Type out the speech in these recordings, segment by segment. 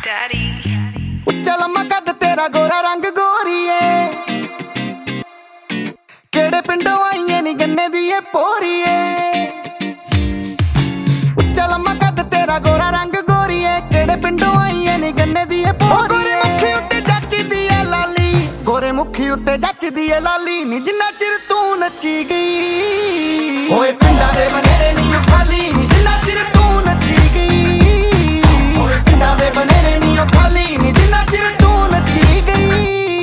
daddy. ਉੱਚਾ ਲੰਮਾ ਕੱਦ ਤੇਰਾ ਗੋਰਾ ਰੰਗ ਗੋਰੀਏ, ਕਿਹੜੇ ਪਿੰਡੋਂ ਆਈਏ ਨੀ ਗੰਨੇ ਦੀ ਏ ਪੋਰੀਏ। ਉੱਚਾ ਲੰਮਾ ਕੱਦ ਤੇਰਾ ਗੋਰਾ ਰੰਗ ਗੋਰੀਏ, ਕਿਹੜੇ ਪਿੰਡੋਂ ਆਈਏ ਨੀ ਗੰਨੇ ਦੀ ਏ ਪੋਰੀਏ। ਗੋਰੇ ਮੁਖੀ ਉੱਤੇ ਜੱਚਦੀ ਏ ਲਾਲੀ, ਗੋਰੇ ਮੁਖੀ ਉੱਤੇ ਜੱਚਦੀ ਏ ਲਾਲੀ ਨੀ, ਜਿੰਨਾ ਚਿਰ ਤੂੰ ਨੱਚੀ ਗਈ ਓਏ ਪਿੰਡਾਂ ਦੇ ਬਨੇਰੇ ਨੀ ਉਹ ਖਾਲੀ ਨੀ, ਜਿੰਨਾ ਚਿਰ ਤੂੰ ਨੱਚੀ ਗਈ ਓਏ ਪਿੰਡਾਂ ਦੇ ਬਨੇਰੇ ਨੀ ਉਹ ਖਾਲੀ ਨੀ, ਜਿੰਨਾ ਚਿਰ ਤੂੰ ਨੱਚੀ ਗਈ।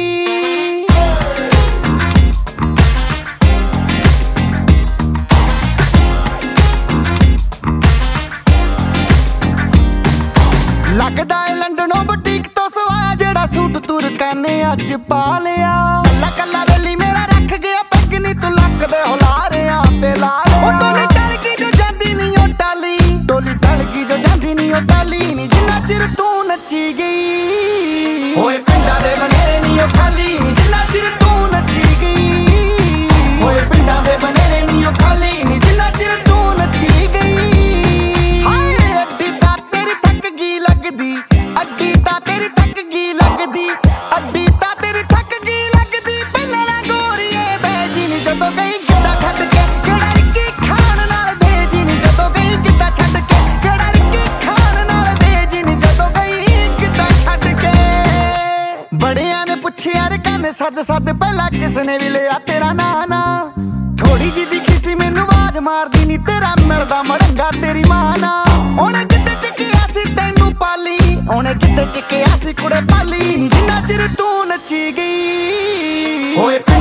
ਲੱਗਦਾ ਏ ਲੰਡਨੋਂ ਬੁਟੀਕ ਤੋਂ ਸਵਾਇਆ ਜਿਹੜਾ ਸੂਟ ਤੁਰਕਾਂ ਨੇ ਅੱਜ ਪਾ ਲਿਆ। ਕੱਲਾ ਕੱਲਾ ਵੇਲੀ ਮੇਰਾ ਰੱਖ ਗਿਆ ਪੈਗ ਨੀ, ਤੂੰ ਲੱਕ ਦੇ ਹੁਲਾਰਿਆਂ ਤੇ ਲਾ ਲਿਆ। ਉਹ ਟੋਲੀ ਟਲ ਗਈ ਜੋ ਜਾਂਦੀ ਨੀ ਉਹ ਟਾਲੀ, ਟੋਲੀ ਟਲ ਗਈ ਜੋ ਜਾਂਦੀ ਨੀ ਉਹ ਟਾਲੀ ਨੀ, ਜਿੰਨਾ ਚਿਰ ਤੂੰ ਨੱਚੀ ਗਈ ਓਏ ਪਿੰਡਾਂ ਦੇ ਬਨੇਰੇ ਨੀ ਉਹ ਖਾਲੀ ਨੀ, ਜਿੰਨਾ ਚਿਰ ਤੂੰ ਨੱਚੀ ਗਈ ਓਏ ਪਿੰਡਾਂ ਦੇ ਬਨੇਰੇ ਨੀ ਉਹ ਖਾਲੀ ਨੀ, ਜਿੰਨਾ ਚਿਰ ਤੂੰ ਨੱਚੀ ਗਈ। ਹਾਏ ਅੱਡੀ ਤਾਂ ਤੇਰੀ ਥੱਕ ਗਈ ਲੱਗਦੀ, ਅੱਡੀ ਤਾਂ ਤੇਰੀ ਥੱਕ ਗਈ ਲੱਗਦੀ, ਅੱਡੀ ਤਾਂ ਤੇਰੀ ਥੱਕ ਗਈ ਲੱਗਦੀ। ਪਹਿਲਾਂ ਨਾ ਗੋਰੀਏ ਬੈਜੀ ਨੀ ਜਦੋਂ ਗਈ ਗਿੱਧਾ ਛੱਡ ਕੇ, ਕਿਹੜਾ ਰਿੱਕੀ ਖਾਣ ਨਾਲ ਭੇਜੀ ਨੀ ਜਦੋਂ ਗਈ ਗਿੱਧਾ ਛੱਡ ਕੇ, ਕਿਹੜਾ ਰਿੱਕੀ ਖਾਣ ਨਾਲ ਭੇਜੀ ਨੀ ਜਦੋਂ ਗਈ ਗਿੱਧਾ ਛੱਡ ਕੇ। ਬੜਿਆਂ ਨੇ ਪੁੱਛਿਆ ਰੇ ਕੰਨ ਸੱਦ ਸੱਦ, ਪਹਿਲਾਂ ਕਿਸਨੇ ਵੀ ਲਿਆ ਤੇਰਾ ਨਾਂ ਨਾ। ਥੋੜੀ ਜਿਹੀ ਦਿਖੀ ਸੀ ਮੈਨੂੰ ਆਵਾਜ਼ ਮਾਰਦੀ ਨੀ, ਤੇਰਾ ਮਿਲਦਾ ਮੜੰਗਾ ਤੇਰੀ ਮਾਂ ਨਾ। ਉਹਨੇ ਕਿਤੇ ਚੱਕਿਆ ਸੀ ਤੈਨੂੰ ਪਾਲੀ, ਉਹਨੇ ਕਿਤੇ ਚੱਕਿਆ ਸੀ ਕੁੜੇ ਪਾਲੀ, ਜਿੰਨਾ ਚਿਰ ਤੂੰ ਨੱਚੀ ਗਈ ਓਏ